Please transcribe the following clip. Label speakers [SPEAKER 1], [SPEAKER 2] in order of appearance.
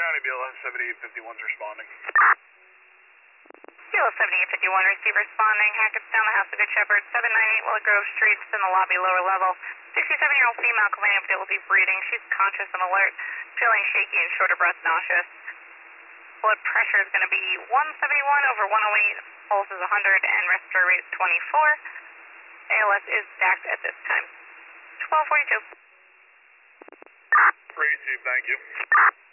[SPEAKER 1] County, BLS 7851's responding.
[SPEAKER 2] BLS 7851, receive responding. Hackett's down the house of Good Shepherd, 798 Willow Grove Street, it's in the lobby, lower level. 67-year-old female complaining of difficulty breathing. She's conscious and alert, feeling shaky and short of breath, nauseous. Blood pressure is going to be 171 over 108, pulse is 100, and respiratory rate is 24. ALS is stacked at this time. 1242.
[SPEAKER 1] Receive, thank you.